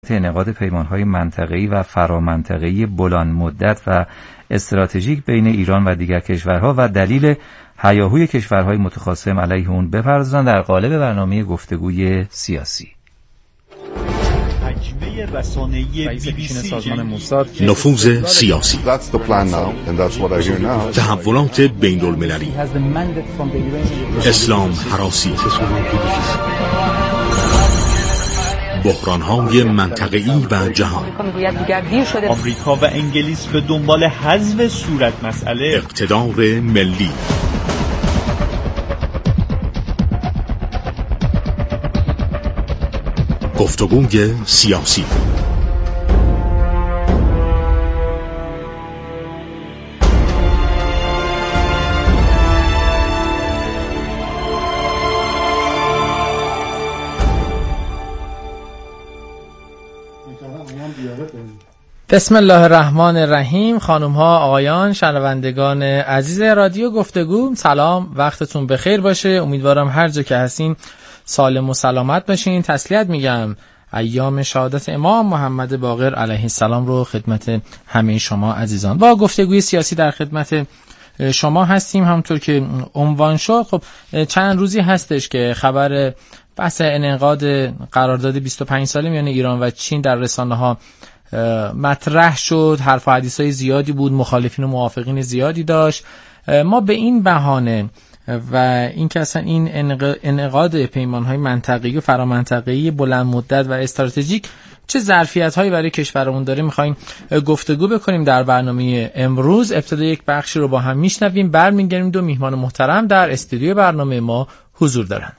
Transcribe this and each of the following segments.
انعقاد پیمان‌های منطقه‌ای و فرامنطقه‌ای بلند مدت و استراتژیک بین ایران و دیگر کشورها و دلیل هیاهوی کشورهای متخاصم علیه اون بپردازند در قالب برنامه گفتگوی سیاسی. نفوذ سیاسی، تحولات بین المللی، اسلام هراسی، بحران‌های منطقه‌ای و جهان. آمریکا و انگلیس به دنبال حذف صورت مسئله، اقتدار ملی. گفتگوی سیاسی. بسم الله الرحمن الرحیم. خانم ها، آقایان، شنوندگان عزیز رادیو گفتگو، سلام، وقتتون بخیر باشه. امیدوارم هر جا که هستین سالم و سلامت باشین. تسلیت میگم ایام شهادت امام محمد باقر علیه السلام رو خدمت همه شما عزیزان. با گفتگوی سیاسی در خدمت شما هستیم. همونطور که عنوان شد، خب چند روزی هستش که خبر بحث انعقاد قرارداد 25 ساله میان ایران و چین در رسانه‌ها مطرح شد. حرف و حدیث‌های زیادی بود، مخالفین و موافقین زیادی داشت. ما به این بهانه و این که اصلا این انعقاد پیمان‌های منطقه‌ای و فرامنطقه‌ای بلند مدت و استراتژیک چه ظرفیت‌هایی برای کشورمون داره می‌خوایم گفتگو بکنیم در برنامه امروز. ابتدا یک بخشی رو با هم میشنویم، برمیگردیم. دو میهمان محترم در استودیو برنامه ما حضور دارن.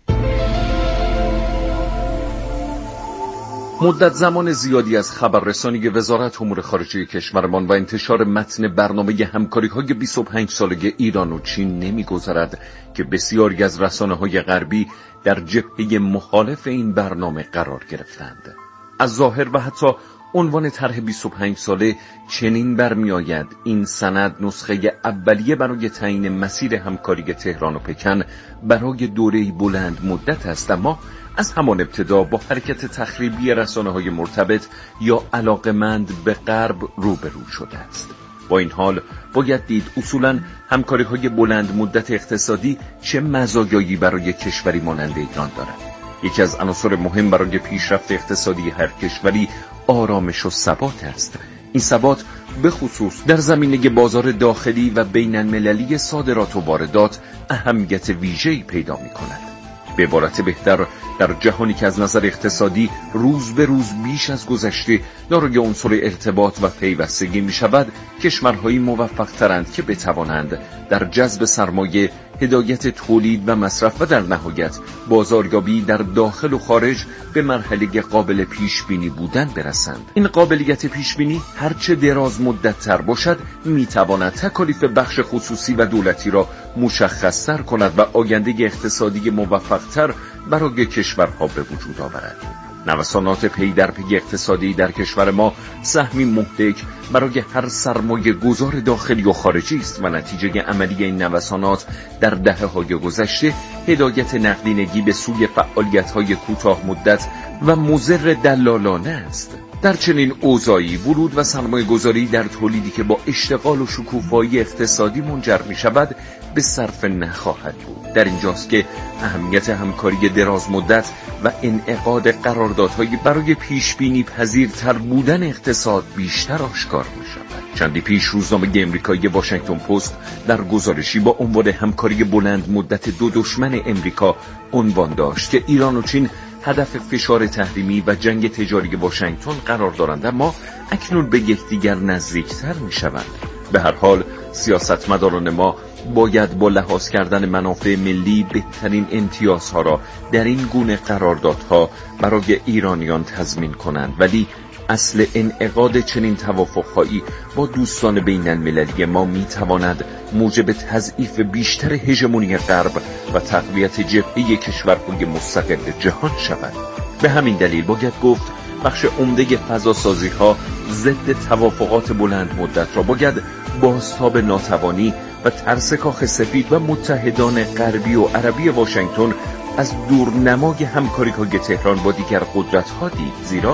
مدت زمان زیادی از خبررسانی وزارت امور خارجه کشورمان و انتشار متن برنامه همکاری‌های 25 ساله ایران و چین نمی‌گذرد که بسیاری از رسانه‌های غربی در جبهه مخالف این برنامه قرار گرفتند. از ظاهر و حتی عنوان طرح 25 ساله چنین برمی‌آید این سند نسخه اولیه برای تعیین مسیر همکاری تهران و پکن برای دوره‌ای بلند مدت است، اما از همان ابتدا با حرکت تخریبی رسانه‌های مرتبط یا علاقمند به غرب روبرو شده است. با این حال باید دید اصولاً همکاری‌های بلند مدت اقتصادی چه مزایایی برای کشوری مانند ایران دارد. یکی از عناصر مهم برای پیشرفت اقتصادی هر کشوری آرامش و ثبات است. این ثبات به خصوص در زمینه بازار داخلی و بین المللی صادرات و واردات اهمیت ویژه‌ای پیدا می‌کند. به عبارت بهتر، در جهانی که از نظر اقتصادی روز به روز بیش از گذشته دارای عنصر ارتباط و پیوستگی می شود، کشورهایی موفق ترند که بتوانند در جذب سرمایه، هدایت تولید و مصرف و در نهایت بازاریابی در داخل و خارج به مرحله قابل پیش بینی بودن برسند. این قابلیت پیش بینی هرچه دراز مدت تر باشد می تواند تکالیف بخش خصوصی و دولتی را مشخص تر کند و آینده اقتصادی موفق تر برای کشورها به وجود آورد. نوسانات پی در پی اقتصادی در کشور ما سهمی مهلک برای هر سرمایه گذار داخلی و خارجی است و نتیجه عملی این نوسانات در دهه‌های گذشته هدایت نقدینگی به سوی فعالیت‌های کوتاه مدت و مضر دلالانه است. در چنین اوضاعی ورود و سرمایه گذاری در تولیدی که با اشتغال و شکوفایی اقتصادی منجر می شود به صرف نخواهد بود. در اینجاست که اهمیت همکاری دراز مدت و انعقاد قراردادهای برای پیش بینی پذیرتر بودن اقتصاد بیشتر آشکار می شود. چندی پیش روزنامه امریکایی واشنگتن پست در گزارشی با عنوان همکاری بلند مدت دو دشمن امریکا عنوان داشت که ایران و چین هدف فشار تحریمی و جنگ تجاری واشنگتن قرار دارند، اما اکنون به یکدیگر نزدیکتر می شوند. به هر حال سیاستمداران ما باید با لحاظ کردن منافع ملی بهترین امتیازها را در این گونه قراردادها برای ایرانیان تضمین کنند، ولی اصل انعقاد چنین توافقهایی با دوستان بین المللی ما می تواند موجب تضعیف بیشتر هژمونی غرب و تقویت جبهه کشورهای مستقل جهان شود. به همین دلیل باید گفت بخش عمده فضاسازی ها ضد توافقات بلند مدت را باید بازتاب ناتوانی و ترس کاخ سفید و متحدان غربی و عربی واشنگتن از دورنمای همکاری‌های تهران با دیگر قدرت‌ها دید، زیرا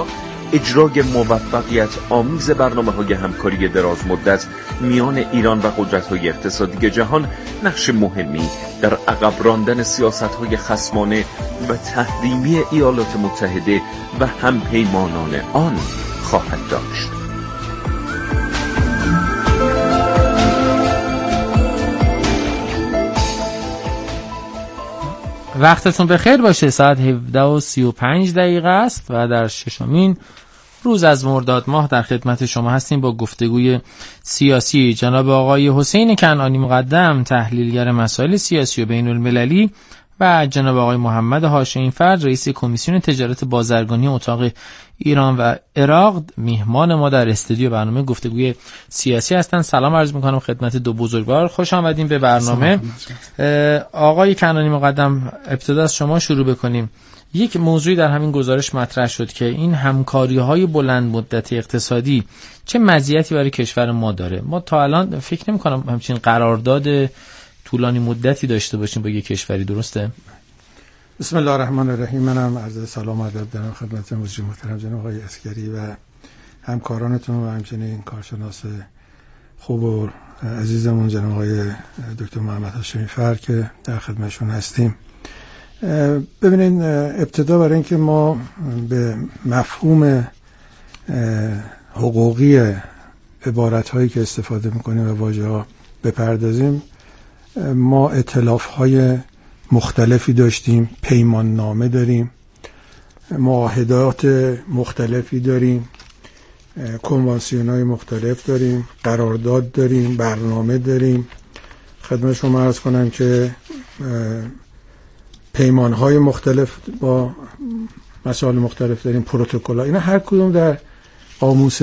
اجرای موفقیت آمیز برنامه‌های همکاری دراز مدت میان ایران و قدرت‌های اقتصادی جهان نقش مهمی در عقب راندن سیاست‌های خصمانه و تحریمی ایالات متحده و همپیمانان آن خواهد داشت. وقتتون بخیر باشه. ساعت 17:35 است و در ششمین روز از مرداد ماه در خدمت شما هستیم با گفتگوی سیاسی. جناب آقای حسین کنعانی مقدم، تحلیلگر مسائل سیاسی و بین المللی، و جناب آقای محمد هاشمی‌فر، رئیس کمیسیون تجارت بازرگانی اتاق ایران و عراق، میهمان ما در استودیو برنامه گفتگوی سیاسی هستند. سلام عرض میکنم خدمت دو بزرگوار، خوش آمدین به برنامه. آقای کنعانی مقدم، ابتدا از شما شروع بکنیم. یک موضوعی در همین گزارش مطرح شد که این همکاری‌های بلند مدت اقتصادی چه مزیتی برای کشور ما داره. ما تا الان فکر نمی‌کنم همچین قرارداد طولانی مدتی داشته باشیم با یک کشوری، درسته؟ بسم الله الرحمن الرحیم. منم عرض سلام و ادب دارم خدمت مجری محترم جناب آقای عسگری و همکارانتون و همچنین کارشناس خوب و عزیزمون جناب آقای دکتر محمد هاشمی‌فر که در خدمتشون هستیم. ببینید، ابتدا برای اینکه ما به مفهوم حقوقی عبارت‌هایی که استفاده می‌کنیم و واژه‌ها بپردازیم، ما ائتلاف‌های مختلفی داشتیم، پیمان نامه داریم، معاهدات مختلفی داریم، کنوانسیون‌های مختلف داریم، قرارداد داریم، برنامه داریم. خدمت شما عرض کنم که پیمان‌های مختلف با مسائل مختلف داریم، پروتکل‌ها. اینا هر کدوم در قاموس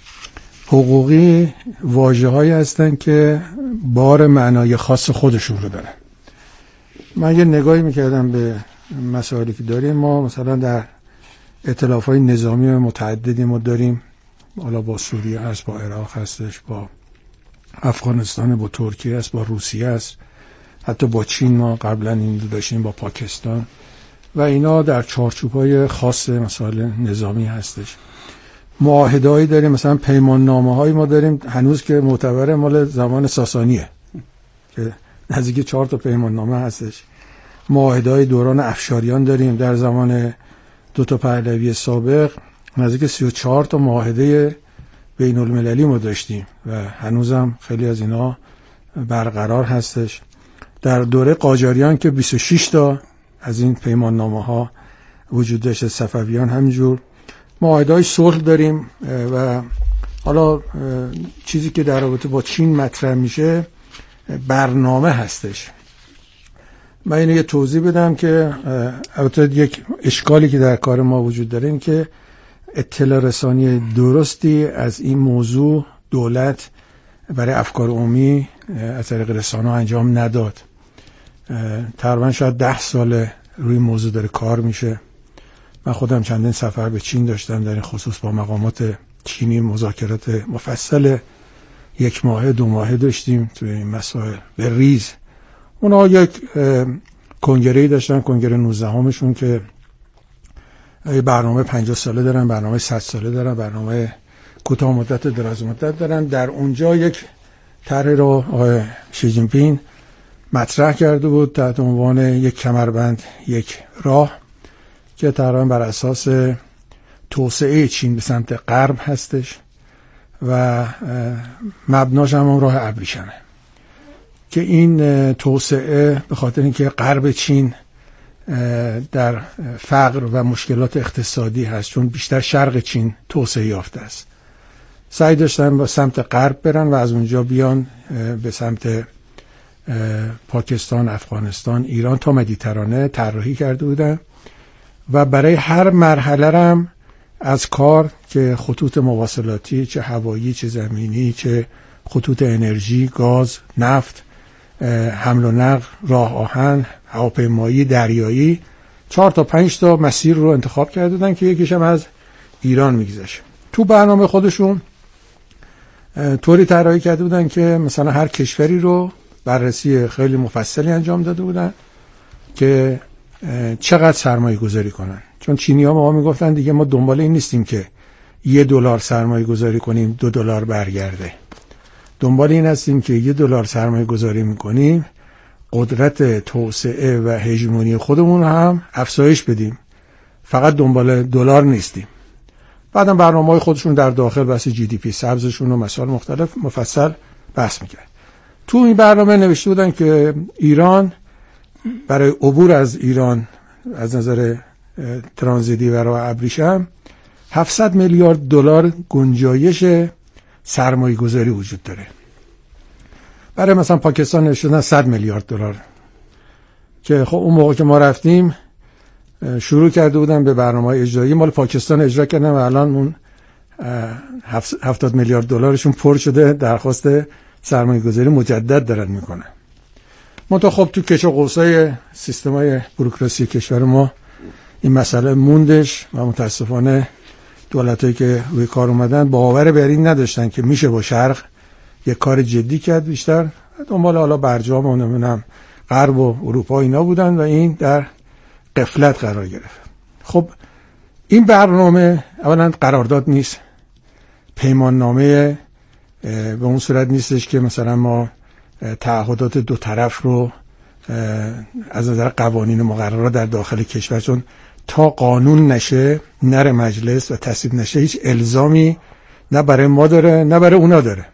حقوقی واژه‌هایی هستن که بار معنای خاص خودشون رو دارن. من یه نگاهی میکردم به مسائلی که داریم. ما مثلا در ائتلاف‌های نظامی متعددی ما داریم، حالا با سوریه هست، با عراق هستش، با افغانستان، با ترکیه هست، با روسیه هست، حتی با چین ما قبلا این داشتیم، با پاکستان، و اینا در چارچوب‌های خاص مسائل نظامی هستش. معاهده‌ای داریم، مثلا پیمان نامه‌های ما داریم هنوز که معتبر مال زمان ساسانیه که نزدیک 4 تا پیمان نامه هستش. معاهده‌های دوران افشاریان داریم، در زمان 2 تا پهلوی سابق نزدیک 34 تا معاهده بین المللی ما داشتیم و هنوزم خیلی از اینا برقرار هستش. در دوره قاجاریان که 26 تا از این پیمان نامه‌ها وجود داشت، صفویان همینجور. معاهده‌های صلح داریم و حالا چیزی که در رابطه با چین مطرح میشه برنامه هستش. من اینو یه توضیح بدم که البته یک اشکالی که در کار ما وجود داره این که اطلاع رسانی درستی از این موضوع دولت برای افکار عمومی از طریق رسانه‌ها انجام نداد. تقریبا شاید 10 سال روی موضوع داره کار میشه. من خودم چندین سفر به چین داشتم، در این خصوص با مقامات چینی مذاکرات مفصل 1 ماهه 2 ماهه داشتیم توی این مسائل به ریز. اونا یک کنگره‌ای داشتن، کنگره 19مشون، که برنامه 50 ساله دارن، برنامه 100 ساله دارن، برنامه کوتاه مدت، دراز مدت دارن. در اونجا یک طرح رو آقای شی جین پینگ مطرح کرده بود تحت عنوان یک کمربند یک راه که تقریبا بر اساس توسعه چین به سمت غرب هستش و مبناش هم راه ابریشمه، که این توسعه به خاطر اینکه غرب چین در فقر و مشکلات اقتصادی هست، چون بیشتر شرق چین توسعه یافته است، سعی داشتن به سمت غرب برن و از اونجا بیان به سمت پاکستان، افغانستان، ایران تا مدیترانه طراحی کرده بودن و برای هر مرحله هم از کار که خطوط مواصلاتی، چه هوایی چه زمینی، چه خطوط انرژی، گاز، نفت، حمل و نقل، راه آهن، هواپیمایی، دریایی، 4 تا 5 تا مسیر رو انتخاب کرده بودن که یکیش هم از ایران میگذشت. تو برنامه خودشون طوری طراحی کرده بودن که مثلا هر کشوری رو بررسی خیلی مفصلی انجام داده بودن که چقدر سرمایه گذاری کنن، چون چینی ها ما میگفتن دیگه ما دنبال این نیستیم که $1 سرمایه گذاری کنیم $2 برگرده. دنبال این هستیم که $1 سرمایه گذاری میکنیم قدرت توسعه و هژمونی خودمون هم افزایش بدیم، فقط دنبال دلار نیستیم. بعدم برنامه‌های خودشون در داخل بحث GDP سبزشون و مسائل مختلف مفصل بحث می‌کرد. تو این برنامه نوشته بودن که ایران برای عبور از ایران از نظر ترانزیتی و راه ابریشم $700 میلیارد گنجایش سرمایه گذاری وجود داره. برای مثلا پاکستان نوشتن $100 میلیارد که خب اون موقع که ما رفتیم شروع کرده بودن به برنامه‌های اجرایی مال پاکستان اجرا کردن و الان اون $70 میلیارد پر شده، درخواست سرمایه گذاری مجدد دارن میکنن. منتها خب تو کش و قوسای سیستم‌های بوروکراسی کشور ما این مسئله موندش و متاسفانه دولتایی که روی کار اومدن باور بر این نداشتن که میشه با شرق یک کار جدی کرد، بیشتر دنبال حالا برجام و نمیدونم غرب و اروپا اینا بودن و این در غفلت قرار گرفت. خب این برنامه اولا قرارداد نیست، پیمان نامه به اون صورت نیستش که مثلا ما تعهدات دو طرف رو از نظر قوانین مقررات در داخل کشور، چون تا قانون نشه نره مجلس و تصویب نشه هیچ الزامی نه برای ما داره نه برای اونا داره.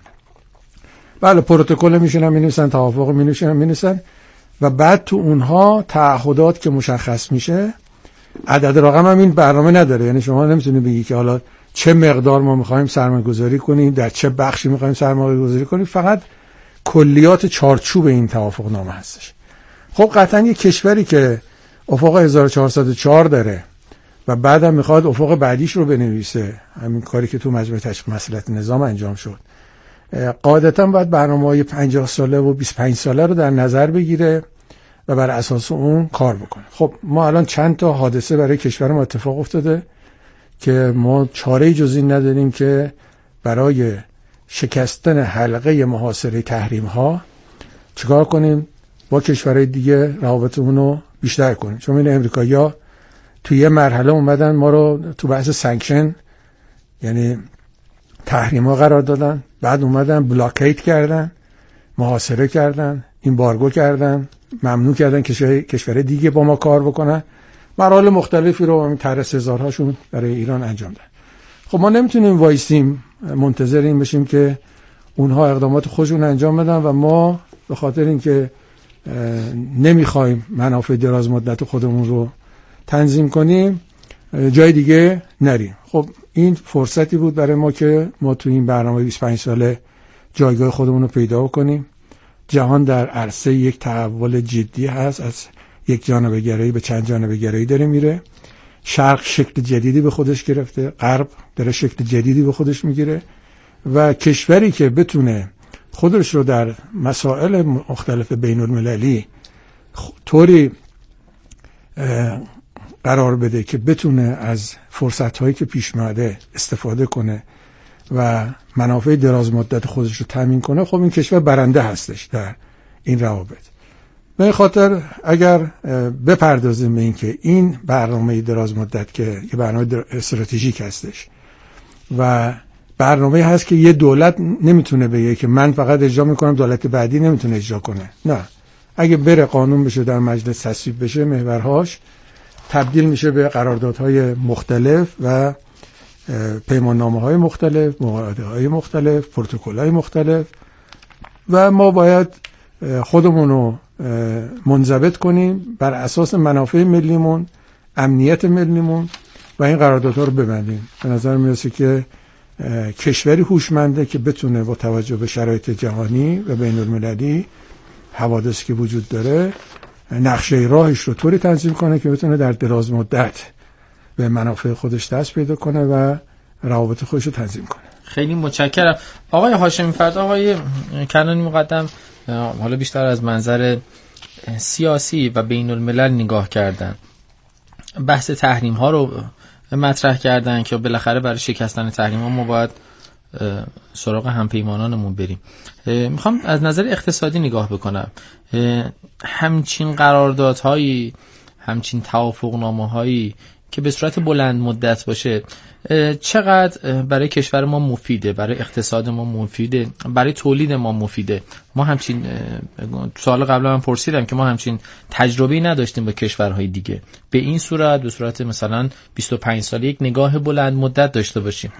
بله پروتکل میشونن مینویسن، توافق مینویسن و بعد تو اونها تعهدات که مشخص میشه، عدد رقم هم این برنامه نداره. یعنی شما نمیتونید بگی که حالا چه مقدار ما میخوایم سرمایه گذاری کنیم، در چه بخشی میخوایم سرمایه گذاری کنیم، فقط کلیات چارچوب این توافق نامه هستش. خب قطعا یک کشوری که افق 1404 داره و بعدم میخواد افق بعدیش رو بنویسه، همین کاری که تو مجمع تشکیل مصلحت نظام انجام شد، قاعدتا باید برنامه‌های 50 ساله و 25 ساله رو در نظر بگیره و بر اساس اون کار بکنه. خب ما الان چند تا حادثه برای کشور ما اتفاق افتاده که ما چاره‌ای جز این نداریم که برای شکستن حلقه محاصره تحریم ها چیکار کنیم؟ با کشورهای دیگه روابطمون رو بیشتر کنیم. چون این امریکایی‌ها توی یه مرحله اومدن ما رو تو بحث سانکشن یعنی تحریم ها قرار دادن، بعد اومدن بلاکیت کردن، محاصره کردن، ایمبارگو کردن، ممنوع کردن کشورهای دیگه با ما کار بکنن. مراحل مختلفی رو همین طرح سزارهاشون برای ایران انجام دادن. خب ما نمیتونیم وایسیم منتظر این بشیم که اونها اقدامات خودشون انجام بدن و ما به خاطر اینکه نمیخوایم منافع دراز مدت خودمون رو تنظیم کنیم جای دیگه نریم. خب این فرصتی بود برای ما که ما تو این برنامه 25 ساله جایگاه خودمون رو پیدا کنیم. جهان در عرصه یک تحول جدی هست، از یک جانبه گرایی به چند جانبه گرایی داره میره. شرق شکل جدیدی به خودش گرفته، غرب داره شکل جدیدی به خودش میگیره و کشوری که بتونه خودش رو در مسائل مختلف بین المللی طوری قرار بده که بتونه از فرصت‌هایی که پیش اومده استفاده کنه و منافع دراز مدت خودش رو تامین کنه، خب این کشور برنده هستش در این روابط. به این خاطر اگر بپردازیم به این که این برنامه دراز مدت که یه برنامه استراتژیک هستش و برنامه هست که یه دولت نمیتونه بگه که من فقط اجرا میکنم دولت بعدی نمیتونه اجرا کنه، نه، اگه بره قانون بشه در مجلس تصویب بشه محورهاش تبدیل میشه به قراردادهای مختلف و پیماننامه‌های مختلف، معاهده‌های مختلف، پروتکل‌های مختلف و ما باید خودمون رو منضبط کنیم بر اساس منافع ملیمون، امنیت ملیمون و این قراردادها رو ببندیم. به نظر میرسه که کشوری هوشمنده که بتونه با توجه به شرایط جهانی و بین المللی حوادثی که وجود داره نقشه راهش رو طوری تنظیم کنه که بتونه در دراز مدت به منافع خودش دست پیدا کنه و روابط خودش رو تنظیم کنه. خیلی متشکرم آقای هاشمی فردا. آقای کنانی مقدم حالا بیشتر از منظر سیاسی و بین الملل نگاه کردن، بحث تحریم ها رو مطرح کردن که بالاخره برای شکستن تحریم ها ما باید سراغ همپیمانانمون بریم. میخوام از نظر اقتصادی نگاه بکنم. همچین قراردادهایی، همچین توافقنامه‌هایی که به صورت بلند مدت باشه چقدر برای کشور ما مفیده، برای اقتصاد ما مفیده، برای تولید ما مفیده؟ ما همچین سوال قبلا من پرسیدم که ما همچین تجربه‌ای نداشتیم با کشورهای دیگه به این صورت، به صورت مثلا 25 ساله یک نگاه بلند مدت داشته باشیم.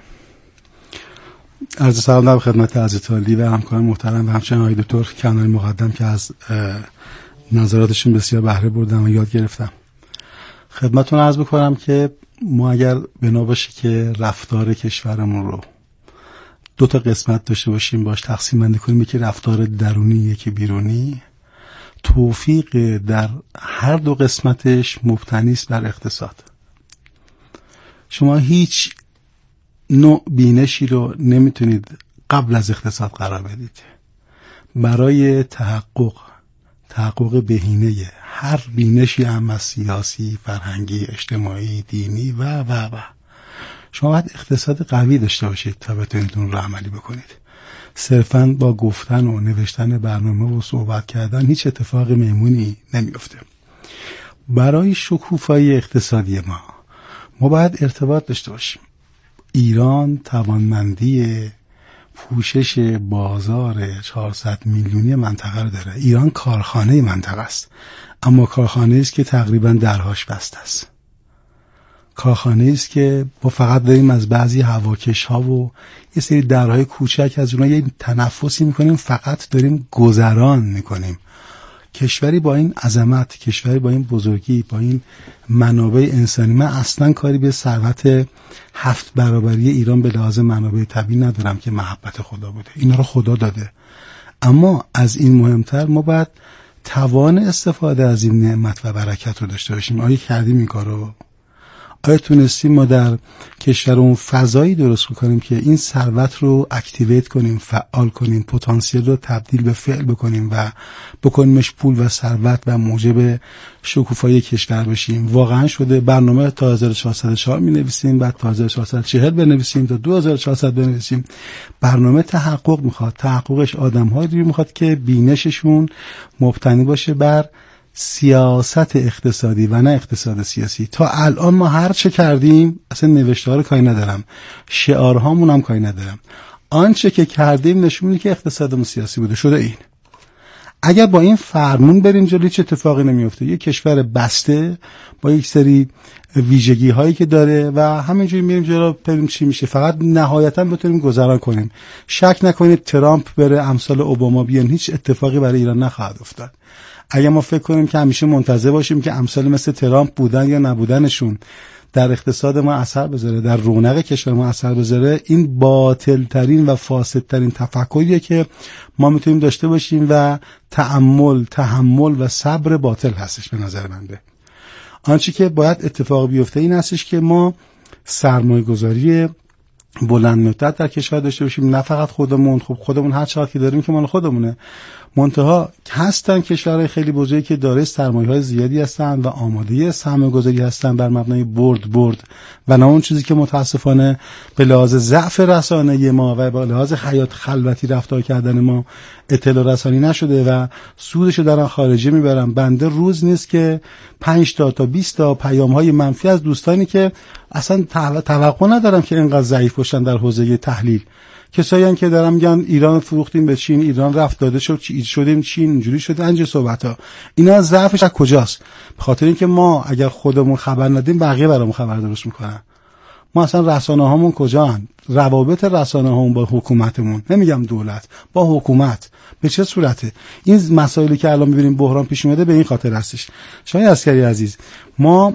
عرض سلام دارم خدمت عزیز عالی و همکاران محترم و همچنین آقای دکتر کنانی مقدم که از نظراتشون بسیار بهره بردم و یاد گرفتم. خدمتتون عرض بکنم که ما اگر بنا باشه که رفتار کشورمون رو دو تا قسمت داشته باشیم، باش تقسیم بندی کنیم، یکی رفتار درونی یکی بیرونی، توفیق در هر دو قسمتش مبتنی است بر اقتصاد. شما هیچ نوع بینشی رو نمیتونید قبل از اقتصاد قرار بدید. برای تحقق بهینه هر بینشی هم از سیاسی، فرهنگی، اجتماعی، دینی و شما باید اقتصاد قوی داشته باشید تا بتونید اون رو عملی بکنید. صرفاً با گفتن و نوشتن برنامه و صحبت کردن هیچ اتفاق میمونی نمیفته. برای شکوفایی اقتصادی ما باید ارتباط داشته باشیم. ایران توانمندی پوشش بازار 400 میلیونی منطقه رو داره. ایران کارخانه منطقه است، اما کارخانه است که تقریبا درهاش بسته است. کارخانه است که با فقط داریم از بعضی هواکش ها و یه سری درهای کوچک از اونها یه تنفسی میکنیم، فقط داریم گذران میکنیم. کشوری با این عظمت، کشوری با این بزرگی، با این منابع انسانی، من اصلا کاری به ثروت 7 برابری ایران به لحاظ منابع طبیعی ندارم که محبت خدا بوده، اینا رو خدا داده. اما از این مهمتر ما باید توان استفاده از این نعمت و برکت رو داشته باشیم. آیا کردیم این کارو؟ آیا تونستیم ما در کشورمون فضایی درست کنیم که این ثروت رو اکتیویت کنیم، فعال کنیم، پتانسیل رو تبدیل به فعل بکنیم و بکنیمش پول و ثروت و موجب شکوفایی کشور بشیم؟ واقعا شده برنامه تا 1404 می‌نویسیم، بعد تا 1440 بنویسیم، تا 2400 بنویسیم. برنامه تحقق میخواد. تحققش آدم‌هایی میخواد که بینششون مبتنی باشه بر سیاست اقتصادی و نه اقتصاد سیاسی. تا الان ما هر چه کردیم، اصلا نوشته ها رو کاری ندارم، شعارهامون هم کاری ندارم، آنچه که کردیم نشون میده که اقتصادمون سیاسی بوده شده. این اگر با این فرمون بریم جلو هیچ اتفاقی نمیفته. یک کشور بسته با یک سری ویژگی هایی که داره و همینجوری میریم جلو، ببینیم چی میشه، فقط نهایتا بتونیم گذران کنیم. شک نکنید ترامپ بره، امثال اوباما بیان، هیچ اتفاقی برای ایران نخواهد افتاد. اگر ما فکر کنیم که همیشه منتظر باشیم که امثال مثل ترامپ بودن یا نبودنشون در اقتصاد ما اثر بذاره، در رونق کشور ما اثر بذاره، این باطل ترین و فاسد ترین تفکریه که ما میتونیم داشته باشیم و تحمل و صبر باطل هستش به نظر من. آنچه که باید اتفاق بیفته این هستش که ما سرمایه گذاری بلند مدت در کشور داشته باشیم، نه فقط خودمون. خب خودمون هر چقدر که داریم که مال خودمونه. منتها هستن کشورهای خیلی بزرگی که دارای سرمایه‌های زیادی هستن و آماده سرمایه‌گذاری هستن بر مبنای برد و نه اون چیزی که متاسفانه به لحاظ ضعف رسانه‌ای ما و به لحاظ حیات خلوتی رفتار کردن ما اطلاع رسانی نشده و سودشو دارن خارجی میبرن. بنده روز نیست که 5 تا 20 تا پیام‌های منفی از دوستانی که اصلا توقع ندارم که اینقدر ضعیف باشن در حوزه تحلیل، کسایی هم که دارن میگن ایران فروختیم به چین، ایران رفت داده شدیم چین، اینجوری شده، اینجا صحبت‌ها. اینا ضعفش از کجاست؟ به خاطر اینکه ما اگر خودمون خبر ندیم بقیه برامون خبر درست میکنن. ما اصلا رسانه‌هامون کجان؟ روابط رسانه‌هامون با حکومتمون، نمیگم دولت، با حکومت به چه صورته؟ این مسائلی که الان می‌بینیم بحران پیش اومده به این خاطر هستش. شما عسکری عزیز، ما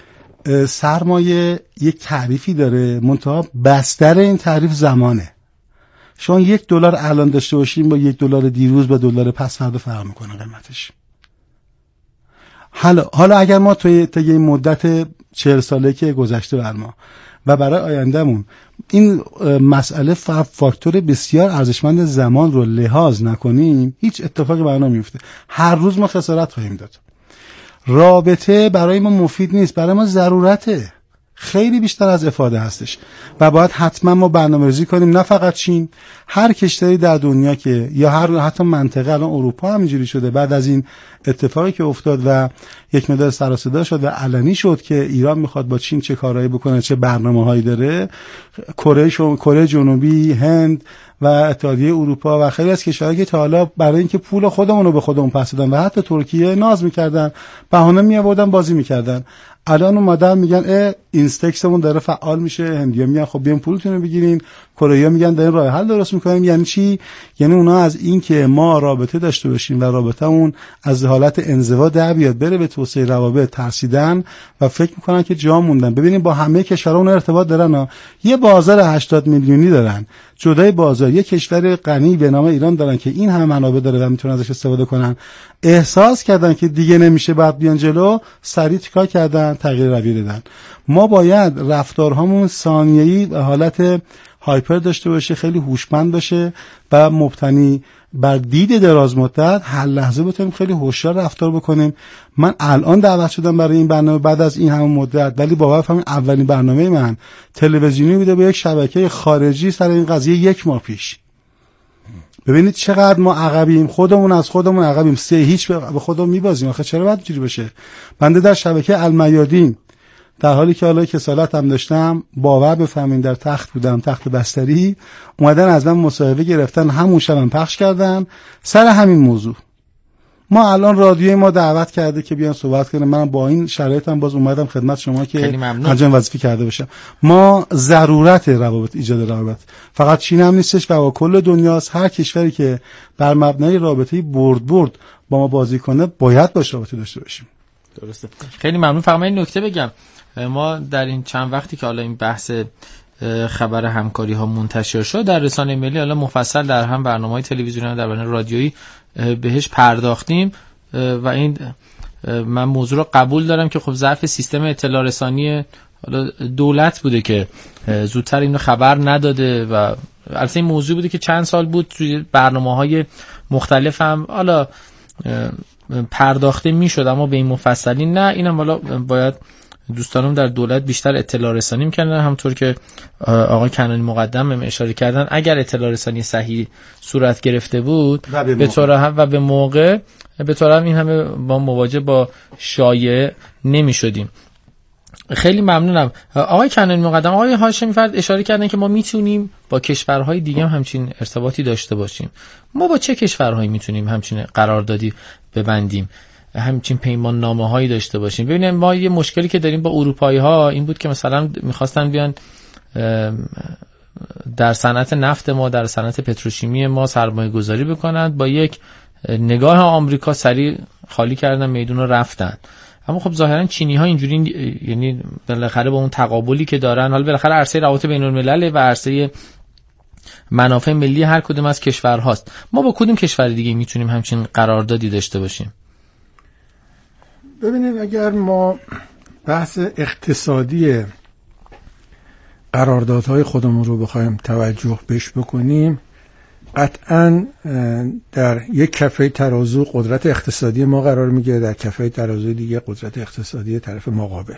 سرمایه یک تعریفی داره، منتها بستر این تعریف زمانه. شما $1 الان داشته باشیم با $1 دیروز با $1 پس فردا فرق میکنه قیمتش. حالا اگر ما توی این مدت 40 ساله که گذشته بر ما و برای آیندهمون این مسئله فاکتور بسیار ارزشمند زمان رو لحاظ نکنیم، هیچ اتفاقی برای ما نمیفته. هر روز ما خسارت خواهیم داد. رابطه برای ما مفید نیست، برای ما ضرورته. خیلی بیشتر از افاده هستش و باید حتما ما برنامه‌ریزی کنیم، نه فقط چین، هر کشوری در دنیا که یا حتی منطقه، الان اروپا هم اینجوری شده بعد از این اتفاقی که افتاد و یک مقدار سر و صدا شد و علنی شد که ایران میخواد با چین چه کارهایی بکنه، چه برنامه‌هایی داره، کره جنوبی، هند و اتحادیه اروپا و خیلی از کشورهایی که تا حالا برای اینکه پول خودمون رو به خودمون پس بدن و حتی ترکیه ناز میکردن، بهانه میآوردن، بازی میکردن، الان اومدن میگن اینستکسمون داره فعال میشه، هندیا میگن خب بیاین پولتون رو بگیرین، کره‌ای‌ها میگن دارین راه حل درست میکنیم. یعنی چی؟ یعنی اونا از این که ما رابطه داشته باشیم و رابطمون از حالت انزوا در بیاد بره به توسعه روابط ترسیدن و فکر میکنن که جا موندن. ببینید با همه کشورها اون ارتباط دارن، یه بازار 80 میلیونی دارن، جدای بازار یه کشور غنی به نام ایران دارن که این همه منابع داره و میتونن ازش استفاده کنن. احساس کردن که دیگه نمیشه، بعد بیان جلو، سریع چیکار کردن؟ تغییر رویه دادن. ما باید رفتارهامون ثانیه‌ای حالت هایپر داشته باشه، خیلی هوشمند باشه و مبتنی بر دید دراز مدت، هر لحظه بتونیم خیلی هوشیار رفتار بکنیم. من الان دعوت شدم برای این برنامه بعد از این همه مدت، ولی باور کنید اولین برنامه من تلویزیونی بوده با یک شبکه خارجی سر این قضیه 1 ماه پیش. ببینید چقدر ما عقبیم، خودمون از خودمون عقبیم، 3-0 به خودمون میبازیم. آخه چرا باید اینجوری بشه؟ بنده در شبکه المیادین در حالی که حالا کسالت هم داشتم، باور بفهمین در تخت بودم، تخت بستری، اومدن از من مصاحبه گرفتن، همون شبم پخش کردن سر همین موضوع. ما الان رادیوی ما دعوت کرده که بیان صحبت کنه، من با این شرایطم باز اومدم خدمت شما که انجام وظیفه کرده باشم. ما ضرورت روابط، ایجاد روابط، فقط چین هم نیستش و کل دنیاست. هر کشوری که بر مبنای رابطه‌ای برد با ما بازی کنه باید باش رابطه داشته باشیم. درسته. خیلی ممنون. فقط این نکته بگم، ما در این چند وقتی که حالا این بحث خبر همکاری ها منتشر شد در رسانه ملی، حالا مفصل در هم برنامه‌های تلویزیونی و در برنامه رادیویی بهش پرداختیم و این من موضوع رو قبول دارم که خب ضعف سیستم اطلاع رسانی حالا دولت بوده که زودتر اینو خبر نداده و البته این موضوع بوده که چند سال بود توی برنامه‌های مختلف هم حالا پرداخته میشد، اما به این مفصلی نه. اینم حالا باید دوستانم در دولت بیشتر اطلاع رسانی می‌کردن، همونطور که آقای کنانی مقدم اشاره کردن. اگر اطلاع رسانی صحیح صورت گرفته بود به طور هم این همه با مواجه با شایعه نمی‌شدیم. خیلی ممنونم. آقای کنانی مقدم، آقای هاشمی فرد اشاره کردن که ما میتونیم با کشورهای دیگه هم همچین ارتباطی داشته باشیم. ما با چه کشورهایی میتونیم همچین قراردادی ببندیم، همچین پیمان نامه هایی داشته باشیم؟ ببینید ما یه مشکلی که داریم با اروپایی ها این بود که مثلا میخواستن بیان در صنعت نفت ما، در صنعت پتروشیمی ما سرمایه گذاری بکنند، با یک نگاه آمریکا سریع خالی کردن میدون رو رفتن. اما خب ظاهرا چینی ها اینجوری، یعنی بالاخره با اون تقابلی که دارن، حالا بالاخره عرصه روابط بین الملل و عرصه منافع ملی هر کدوم از کشورهاست. ما با کدوم کشور دیگه میتونیم همچین قراردادی داشته باشیم؟ ببینید اگر ما بحث اقتصادی قراردادهای خودمون رو بخوایم توجه بهش بکنیم، قطعاً در یک کفه ترازو قدرت اقتصادی ما قرار میگیره، در کفه ترازو دیگه قدرت اقتصادی طرف مقابل،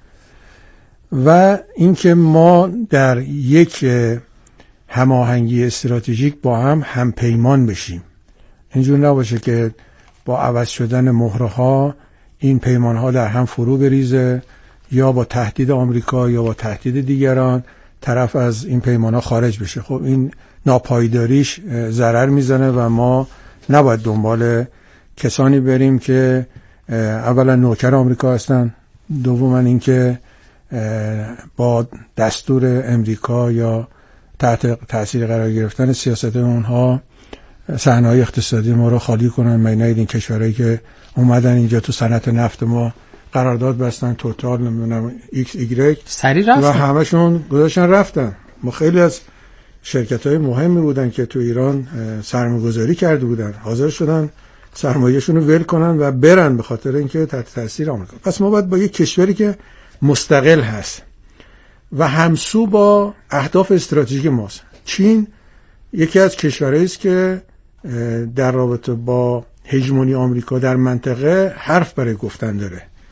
و اینکه ما در یک هماهنگی استراتژیک با هم پیمان بشیم. اینجور نباشه که با عوض شدن مهره‌ها این پیمان‌ها در هم فرو بریزه، یا با تهدید آمریکا یا با تهدید دیگران طرف از این پیمان‌ها خارج بشه. خب این ناپایداریش ضرر میزنه و ما نباید دنبال کسانی بریم که اولا نوکر آمریکا هستن، دوما اینکه با دستور امریکا یا تحت تاثیر قرار گرفتن سیاست اونها صحنه‌های اقتصادی ما رو خالی کنن. من این کشورهایی که اومدن اینجا تو صنعت نفت ما قرارداد بستن، توتال نمیدونم ایکس ایگرگ، سریع رفتن و همشون گذاشتن رفتن. ما خیلی از شرکت‌های مهمی بودن که تو ایران سرمایه‌گذاری کرده بودن، حاضر شدن سرمایه‌شون رو ول کنن و برن به خاطر اینکه تحت تاثیر آمریکا. پس ما باید با یک کشوری که مستقل هست و همسو با اهداف استراتژیک ماست. چین یکی از کشورهایی است که در رابطه با هژمونی آمریکا در منطقه حرف برای گفتن داره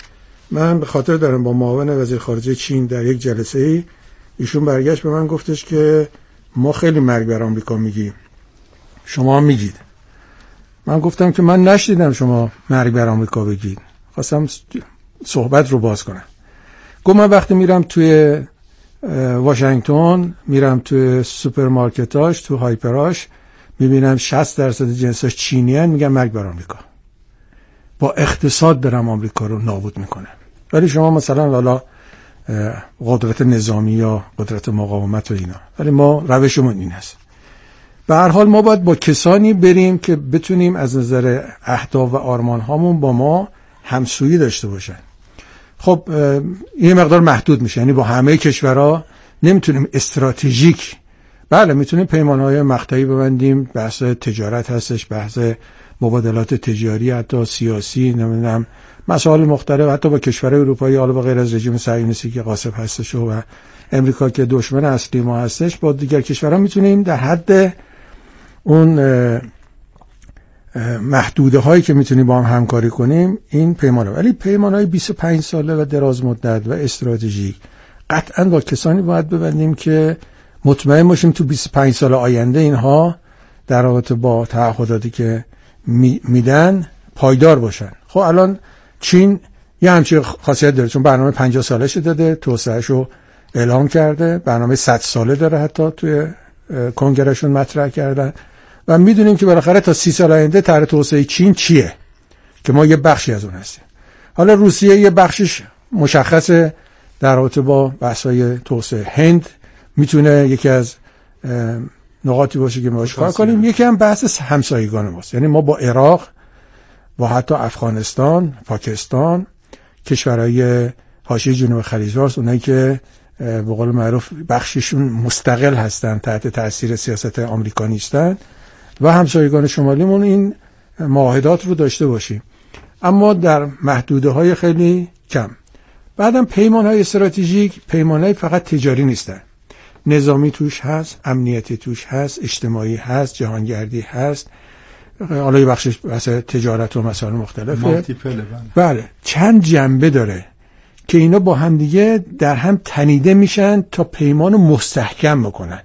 من به خاطر دارم با معاون وزیر خارجه چین در یک جلسه ایشون برگشت به من گفتش که ما خیلی مرگ بر آمریکا میگیم، شما میگید. من گفتم که من نشنیدم شما مرگ بر آمریکا بگید، خواستم صحبت رو باز کنم. گفت من وقتی میرم توی واشنگتن، میرم توی سوپرمارکتاش، تو هایپراش، میبینم 60% جنساش چینیان، میگم مرگ بر آمریکا، با اقتصاد برم آمریکا رو نابود میکنه. ولی شما مثلا والا قدرت نظامی یا قدرت مقاومت و اینا، ولی ما روشمون این هست. به هر حال ما باید با کسانی بریم که بتونیم از نظر اهداف و آرمان هامون با ما همسویی داشته باشن. خب این مقدار محدود میشه، یعنی با همه کشورها نمیتونیم استراتژیک. بله میتونیم پیمانهای مقطعی ببندیم، بحث تجارت هستش، بحث مبادلات تجاری، حتی سیاسی، نمیدونم مسائل مختلف، حتی با کشورهای اروپایی، حالا با غیر از رژیم صهیونیستی که غاصب هستش و امریکا که دشمن اصلی ما هستش، با دیگر کشورها میتونیم در حد اون محدوده هایی که میتونیم با هم همکاری کنیم این پیمانه. ولی پیمانهای 25 ساله و دراز مدت و استراتژیک قطعا با کسانی باید ببندیم که مطمئن باشیم تو 25 سال آینده اینها در رابطه با تعهداتی که میدن پایدار باشن. خب الان چین یه همچین خاصیت داره، چون برنامه 50 سالش داده، توسعه‌شو اعلام کرده، برنامه 100 ساله داره، حتی توی کنگرهشون مطرح کردن و میدونیم که بالاخره تا 30 سال آینده طرح توسعه چین چیه که ما یه بخشی از اون هستیم. حالا روسیه یه بخشش مشخصه در رابطه با بحث‌های توسعه. هند میتونه یکی از نقاطی باشه که ما باش کار کنیم. یکی هم بحث همسایگان ماست، یعنی ما با عراق و حتی افغانستان، پاکستان، کشورهای حاشیه جنوب خلیج فارس، اونایی که به قول معروف بخششون مستقل هستن، تحت تاثیر سیاست آمریکا نیستن، و همسایگان شمالیمون، این معاهدات رو داشته باشیم، اما در محدوده‌های خیلی کم. بعدم پیمان‌های استراتژیک، پیمان‌های فقط تجاری نیستن، نظامی توش هست، امنیتی توش هست، اجتماعی هست، جهانگردی هست، حالا یه بخشش بحث تجارت و مسائل مختلفه. بله چند جنبه داره که اینا با هم دیگه در هم تنیده میشن تا پیمان رو مستحکم بکنن.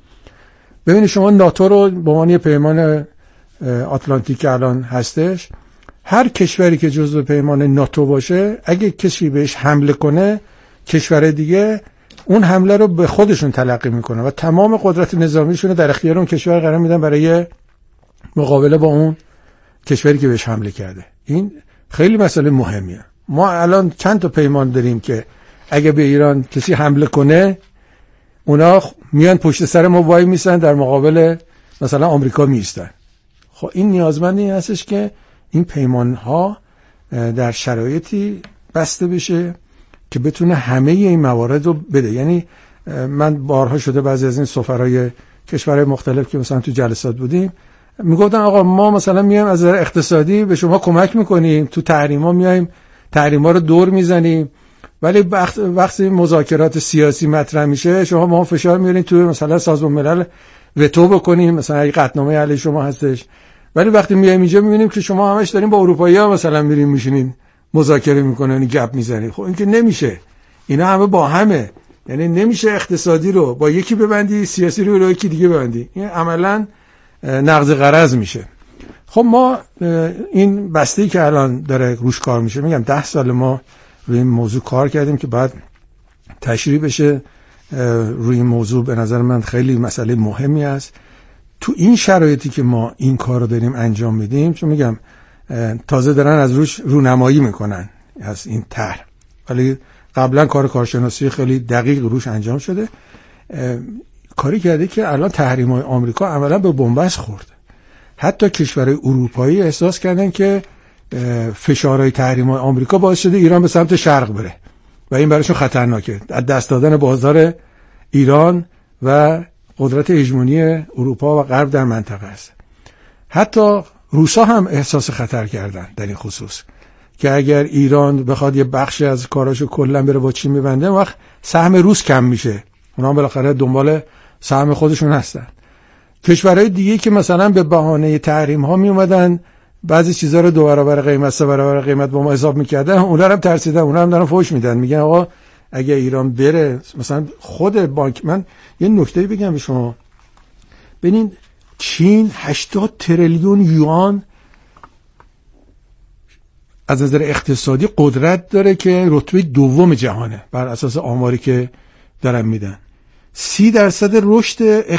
ببینید شما ناتو رو به عنوان یه پیمان آتلانتیک الان هستش، هر کشوری که جزو پیمان ناتو باشه اگه کسی بهش حمله کنه، کشور دیگه اون حمله رو به خودشون تلقی میکنه و تمام قدرت نظامیشون رو در اختیار اون کشور قرار میدن برای مقابله با اون کشوری که بهش حمله کرده. این خیلی مسئله مهمیه. ما الان چند تا پیمان داریم که اگه به ایران کسی حمله کنه اونا میان پشت سر ما وای میسن، در مقابل مثلا آمریکا میستن. خب این نیازمند این هستش که این پیمان ها در شرایطی بسته بشه که بتونه همه این موارد رو بده. یعنی من بارها شده بعضی از این سفرهای کشورهای مختلف که مثلا تو جلسات بودیم میگفتن آقا ما مثلا میایم از نظر اقتصادی به شما کمک میکنیم، تو تحریما میایم تحریما رو دور میزنیم، ولی وقتی مذاکرات سیاسی مطرح میشه شما ما فشار میارین تو مثلا سازمان ملل وتو بکنیم، مثلا اگه قطعنامه علیه شما هستش، ولی وقتی میایم اینجا میبینیم که شما همش دارین با اروپایی‌ها مثلا میرین میشینین مذاکره میکنین، گپ میزنین. خب این که نمیشه، اینا همه با همه، یعنی نمیشه اقتصادی رو با یکی ببندی، سیاسی رو با یکی دیگه ببندی، این عملاً نقض غرض میشه. خب ما این بسته‌ای که الان داره روش کار میشه، میگم 10 سال ما روی این موضوع کار کردیم که بعد تشریح بشه روی این موضوع. به نظر من خیلی مسئله مهمی است تو این شرایطی که ما این کار رو داریم انجام میدیم، چون میگم تازه دارن از روش رونمایی میکنن از این طرح، ولی قبلا کارشناسی خیلی دقیق روش انجام شده. کاری کرده که الان تحریم‌های آمریکا عملا به بنبست خورد. حتی کشورهای اروپایی احساس کردن که فشارهای تحریم‌های آمریکا باعث شده ایران به سمت شرق بره و این براشون خطرناکه، از دست دادن بازار ایران و قدرت هژمونی اروپا و غرب در منطقه است. حتی روسا هم احساس خطر کردن در این خصوص که اگر ایران بخواد یه بخشی از کاراشو کلا بره با چین می‌بنده، وقت سهم روس کم میشه، اونا بالاخره دنبال سهم خودشون هستن. کشورهای دیگه که مثلا به بهانه تحریم ها می اومدن بعضی چیزا رو 2 برابر قیمت 3 برابر قیمت با ما حساب میکردن، اونا رو هم ترسیدن، اونا هم دارن فوش میدن، میگن آقا اگه ایران بره مثلا خود بانک، من یه نکته بگم به شما، ببینید چین 80 تریلیون یوان از نظر اقتصادی قدرت داره که رتبه 2 جهانه بر اساس آماری که دارن میدن. 30% رشد